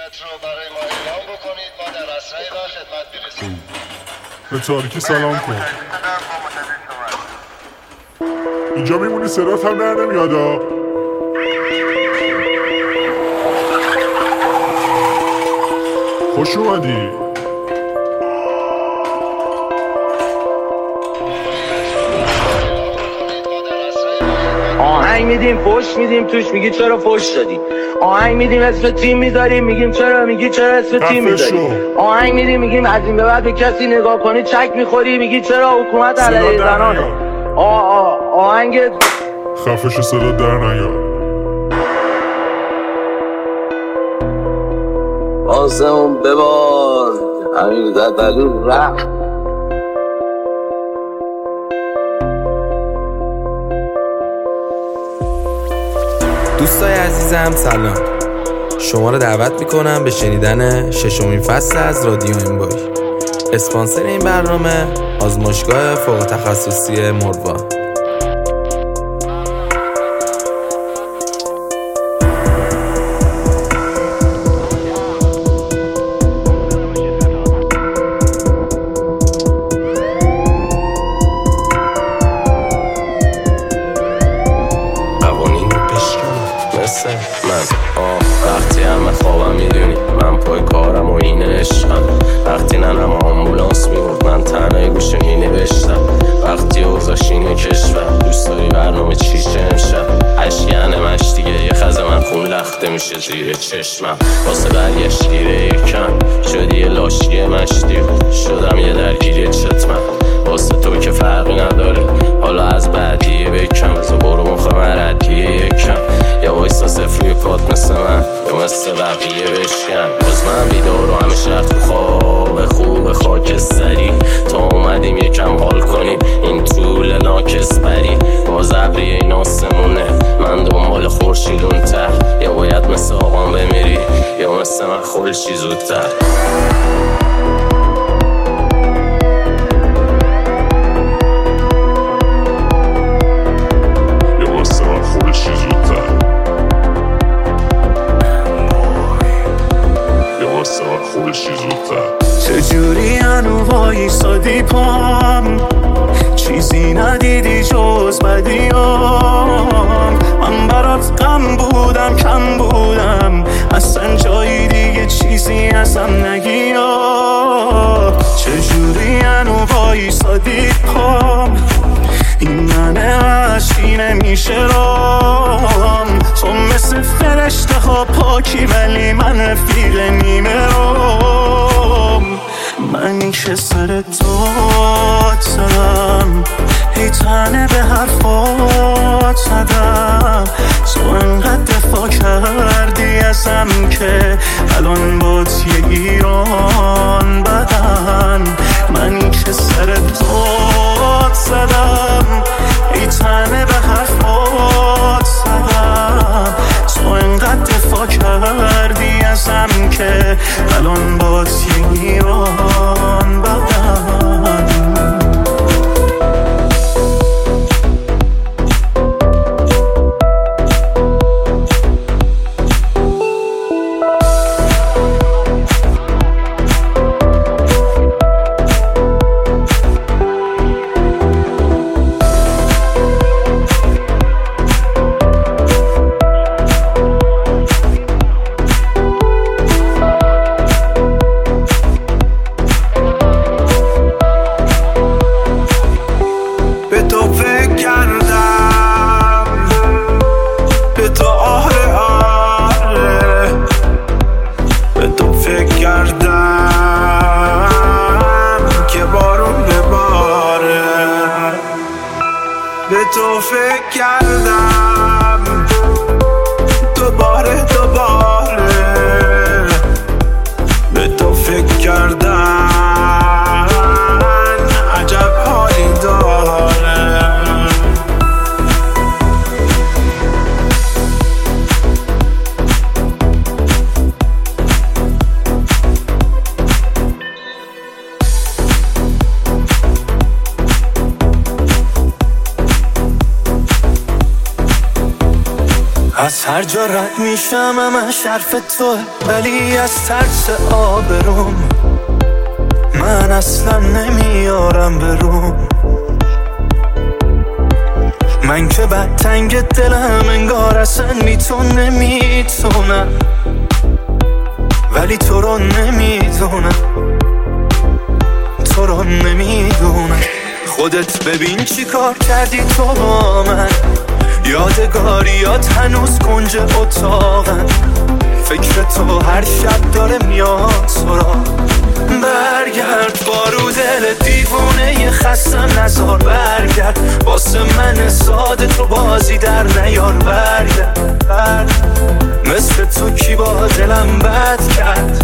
رو برای ما اعلام بکنید. ما در اسرع وقت خدمت می‌رسیم. به تاریکی سلام کن. اینجا میمونی صدات هم در نمیادا. خوش اومدی. آهنگ میدیم فوش میدیم توش میگی چرا فوش دادی. آهنگ میدیم اسم تیم میذاریم میگیم چرا میگی چرا اسم تیم میذاری. آهنگ میدیم میگیم از این به بعد به کسی نگاه کنی چک میخوری میگی چرا حکومت علیه زنانه. آهنگ خفش صدا در نیار. آسمون ببار همین دلو رفت. دوستای عزیزم سلام، شما رو دعوت میکنم به شنیدن 6مین فصل از رادیو انبای. اسپانسر این برنامه آزمایشگاه فوق تخصصی مروه. وقتی همه خوابم میدونی من پای کارم و این عشقم. وقتی ننم آمبولانس میبرد من تنهای گوش اینه بشتم. وقتی اوزاش اینه کشور دوست داری برنامه چیشه امشب. اشیانه مش دیگه یه خز من خون لخته میشه زیر چشمم. واسه برگشت گیره یکم شدی یه لاشگی مشتی شدم یه درگیری چتمم. واسه تو که فرقی نداره حالا از بعدیه بکم. از برو مخ مردیه یکم یا وایسا صفر روی پات مثل من یا مثل بقیه بشکن. باز من بیدار و همه شرط خوب خاکستری تا اومدیم یکم حال کنیم این طول ناکس بری. باز ابریه این آسمونه من دنبال خورشیدون ته. یا باید مثل آقام بمیری یا مثل من خلشی زودتر. چجوری هنو وایسادی پام چیزی ندیدی جز بدیام. من برات غم بودم کم بودم اصلا جایی دیگه چیزی ازم نگی. چجوری هنو وایسادی پام این منه وحشی نمیشه رام. تو مثل فرشته ها پاکی ولی من رفیق نیمه رام. من که سر داد زدم هی تنه به حرفات زدم. تو انقدر دفاع کردی ازم که الان بات یه ایران بدن. من که سر داد زدم هی تنه به حرفات زدم. تو انقدر دفاع کردی ازم که الان بات یه ایران بدن. از هر جا رد میشم همش حرف توه، ولی از ترس آبروم من اصلا نمیارم بروم. من که بد تنگ دلم انگار اصلا بی تو نمیتونم، ولی تو رو نمیدونم، تو رو نمیدونم. خودت ببین چی کار کردی تو با من، یادگاریات هنوز کنج اتاقن، فکر تو هر شب داره میاد سراغ. برگرد بارو دل دیوونه خستم نزار، برگرد واسه من ساده تو بازی در نیار. برگرد مثل تو کی با دلم بد کرد.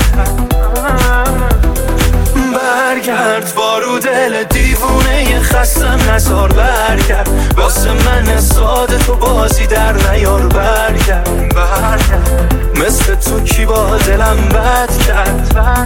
برگرد بارو دل دیوونه خستم نزار، برگرد واسه من ساده تو بازی در نیار. برگرد مثل تو کی با دلم بد کرد.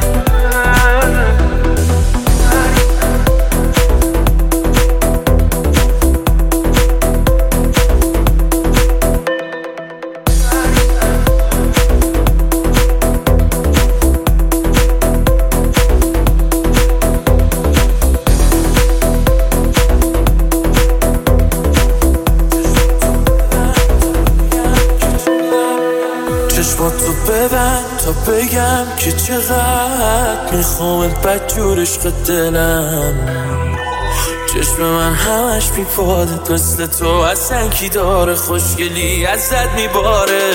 تو ببند تا بگم که چقدر میخوامت بدجور عشق دلم. چشم من همش میپادت مثل تو، اصلا کی داره خوشگلی ازت میباره.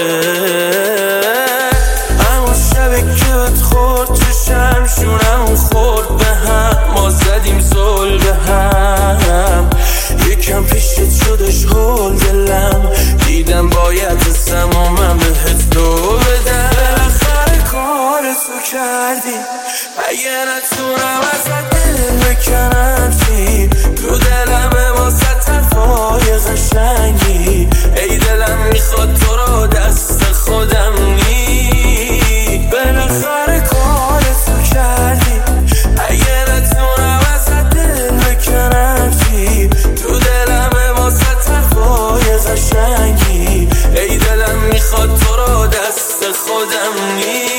اما شبه که بهت خورد چشم شونم خورد به هم، ما زدیم زل به هم. یکم پیشت شدش هول دلم، دیدم باید رسم و من بهت دو بدم. بالاخره کار تو کردی، اگه نتونم ازت دل بکنم چی، تو دلم واسه طرفای قشنگی. ای دلم میخواد تو رو دست خودم نی. بالاخره کار تو کردی، اگه نتونم ازت دل بکنم چی، تو دلم واسه طرفای قشنگی. ای دلم میخواد تو رو دست خودم نی.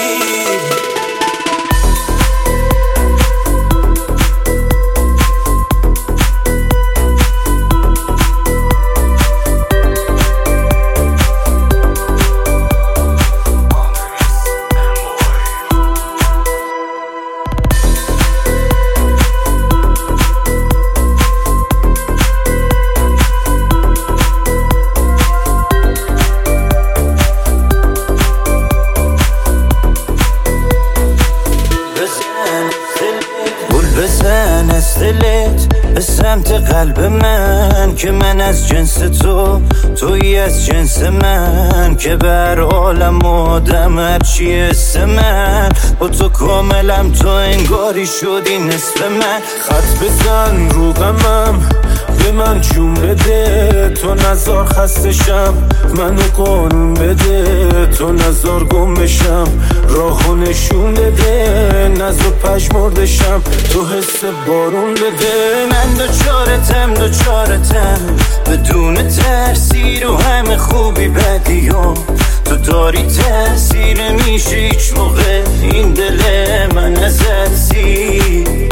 بزن از دلت به سمت قلب من، که من از جنس تو، تویی از جنس من. که بر عالم آدم هرچی اسم من، با تو کاملم تو انگاری شدی نصف من. خط بزن رو غمم به من جون بده، تو نزار خستشم منو قانون بده. تو نزار گم بشم راهو نشون بده، نزار پشمردشم تو حس بارون بده. من دوچارتم بدون ترسی، رو همه خوبی بدیام تو داری تأثیر. میشه هیچ موقع این دل من ازت سیر.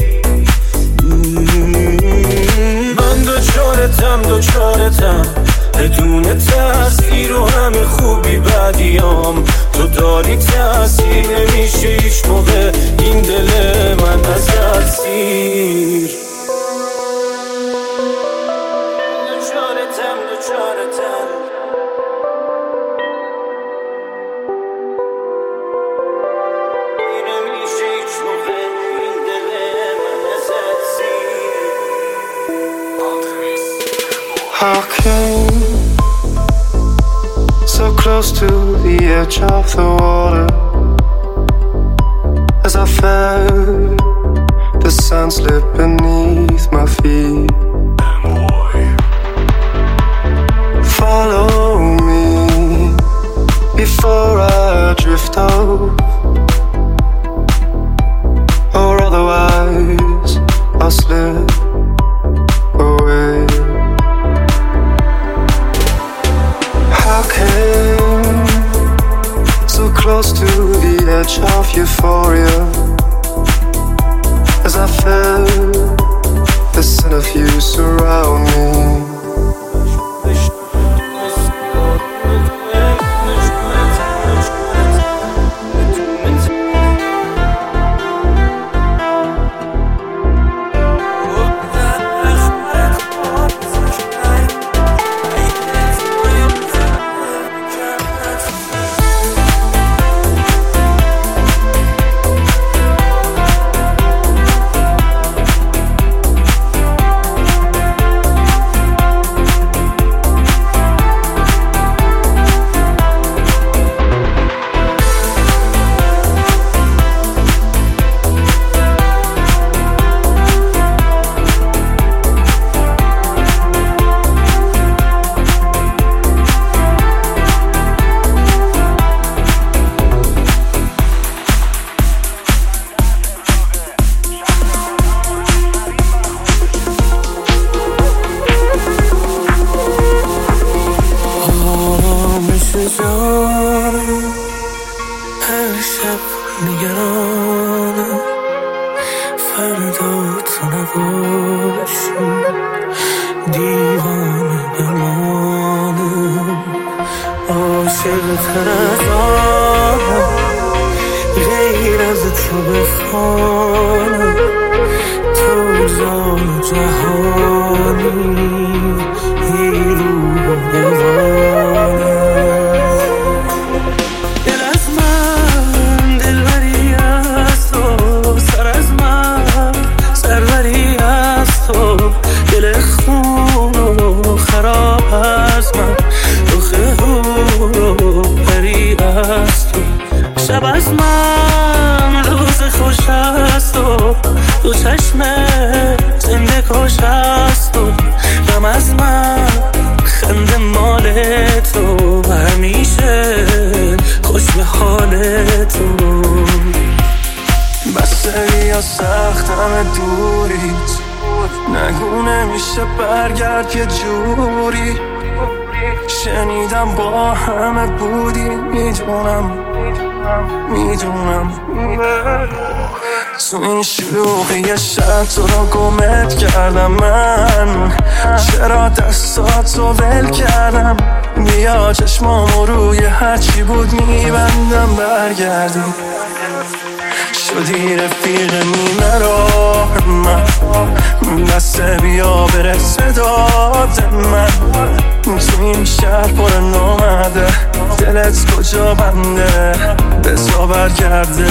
من دوچارتم بدون ترسی، رو همه خوبی بدیام تو داری تأثیر. نمیشه هیچ موقع این دل من ازت سیر. دوچارتم نمیشه هیچ موقع این دل من ازت سیر. I came so close to the edge of the water, as I felt the sun slip beneath my feet. Follow me before I drift off, or otherwise I'll slip away. I came so close to the edge of euphoria, as I felt the scent of you surround me. تو این شلوغی شب تو رو گمت کردم من، چرا دستاتو ول کردم؟ بیا چشمامو روی هرچی بود میبندم برگردی، شدی رفیق نیمه راه من، دست بیا برسه داد من. تو این شهر پر نامده، دلت کجا بنده بزا برگرده،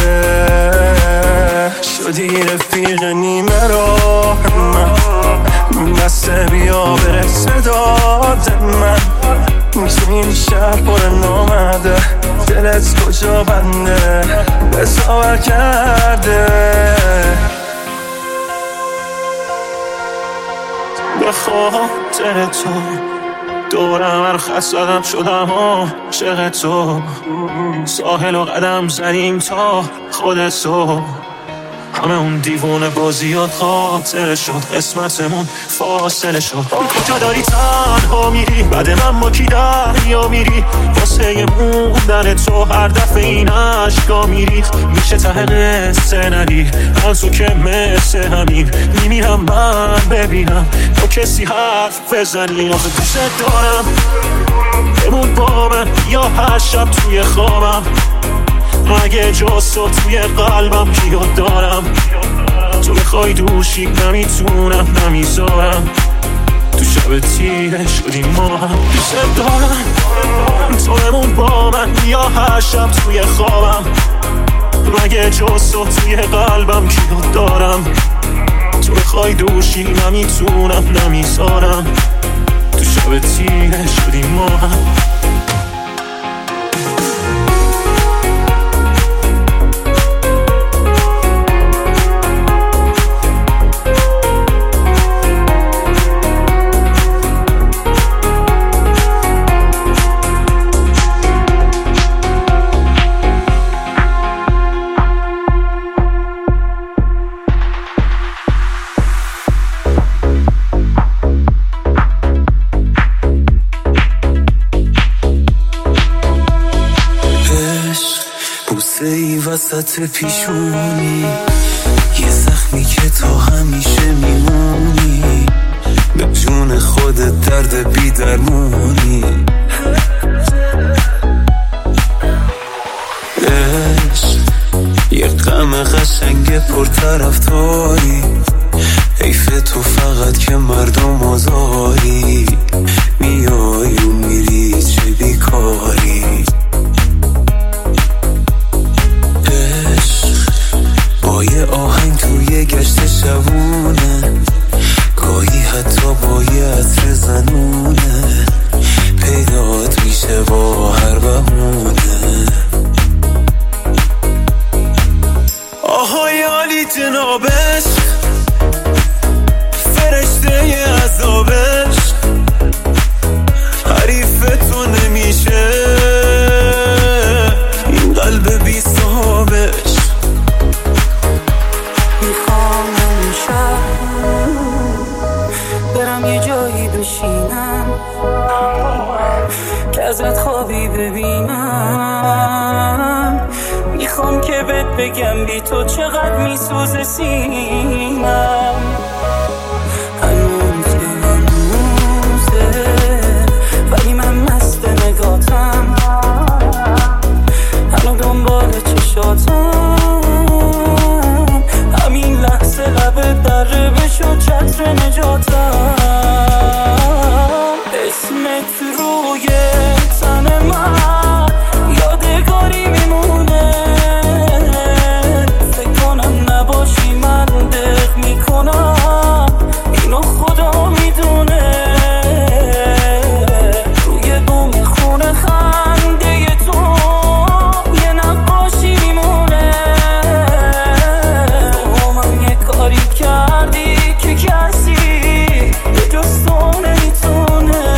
شدی رفیق نیمه راه من، دست بیا برسه داد من. تو این شهر پر نامده، دلت کجا بنده بزا برگرده. به خاطر تو دورم هر زدم شدم عاشق تو، ساحل و قدم زدیم تا خودتو، همه اون دیوونه بازیات خاطره شد، قسمتمون فاصله شد. کجا داری تنها میری بعد من با کی دریا میری؟ واسه موندن تو هر دفعه این عشقا میریخ، میشه ته قصه ندی من تو که مثل همین میمیرم من ببینم تو کسی حرف بزنی. آخه دوست دارم بمون با من یا هر شب توی خوابم، اگه جز تو توی قلبم کیو دارم؟ تو بخوای دوشی نمیتونم نمیذارم، تو شب تیره شدیم ما هم. دوست دارم تو بمون با من یا هر شب توی خوابم، اگه جز تو توی قلبم کیو دارم؟ تو بخوای دوشی نمیتونم نمیذارم، تو شب تیره شدیم ما هم. وسط پیشونی، یه زخمی که تو همیشه میمونی، به جون خودت درد بی درمونی. عشق یه غم قشنگ پرطرفداری، حیف تو فقط که مردم آزاری، میای و میری چه بیکاری. عشق با یه آهنگ توی گشت شبونه، گاهی حتی با یه عطر زنونه، پیدات میشه با هر بهونه. آهای عالی جنابش، فرشته ی عذابش، حریفتون نمیشه این قلب بی صاحبش. میخوام نمیشه برم یه جایی بشینم که ازت خوابی ببینم، میخوام که بهت بگم بی تو چقدر میسوزه سینم. هنوز ولی من مست نگاتم، هنو دنبال چشاتم، همین لحظه لبت دره بشو چتر نجاتم. اسمت روی تن من یادگاری میمونه، فکر کنم نباشی من دق میکنم، اینو خدا میدونه. روی بوم خونه خنده تو یه نقاشی میمونه، تو من یه کاری کردی که کسی به جز تو نمیتونه.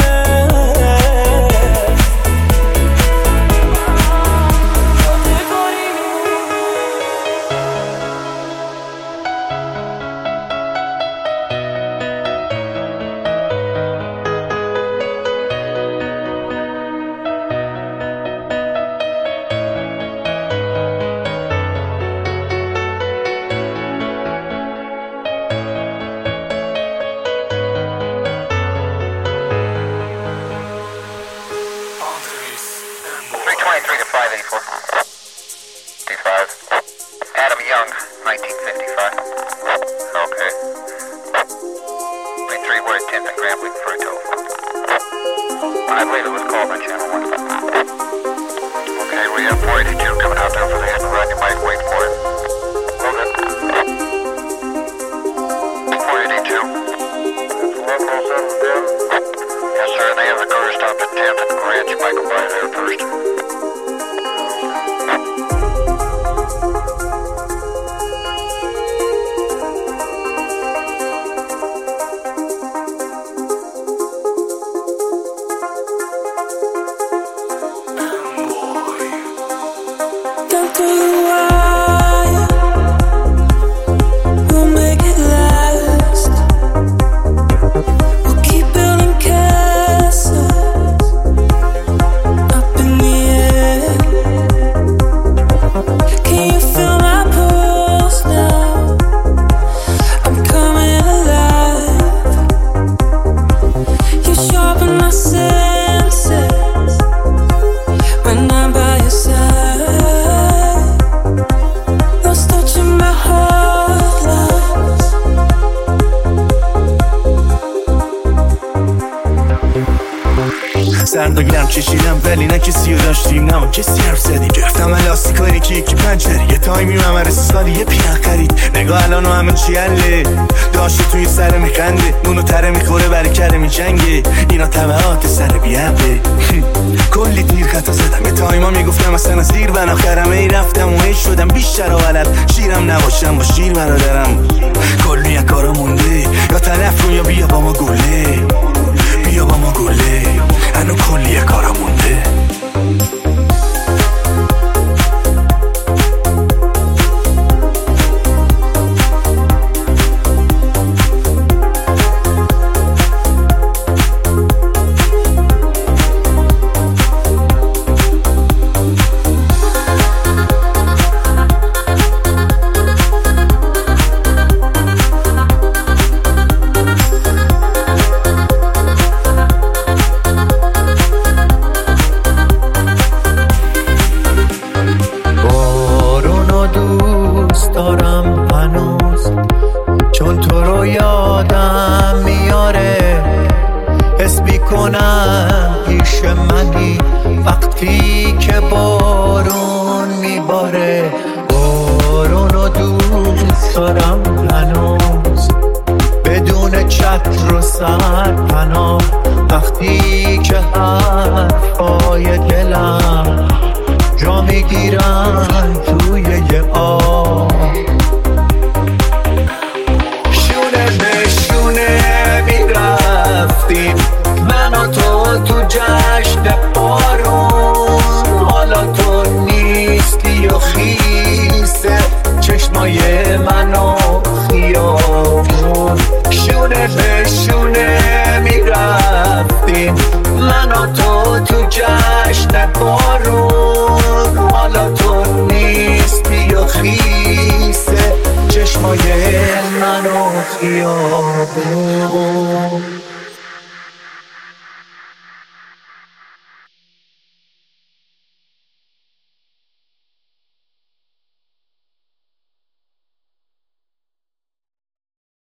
کشیدم ولی نه کسی رو داشتیم، نه با کسی حرف زدیم. گرفتم الاستیکاری که یکی پنجری، یه تایمی ممرسی سالی یه پیان خرید. نگاه الان و همه چی حله، داشته توی سر میخنده، نونو تره میخوره برای کره میجنگه. اینا طبعات سر بیعقه کلی تیر خطا زدم، یه تایما میگفتم اصلا از دیر بنا خرم. ای رفتم و ای شدم بیشتر و ولد، شیرم نباشم با شیر برادرم. کلی یک کارا مونده، یا طرف رو یا بیا با ما گله، بیا با ما گله، هنو کلی یک کارا مونده. سر پناه وقتی که حرفای دلم جا میگیرن توی یه آب شونه به شونه میرفتیم من و تو جشن بارون حالا تو نیستی و خیسه چشمای من و خیابون شونه به شونه میرفتیم من و تو جشن بارون حالا تو نیستی و خیسه چشمای من و خیابون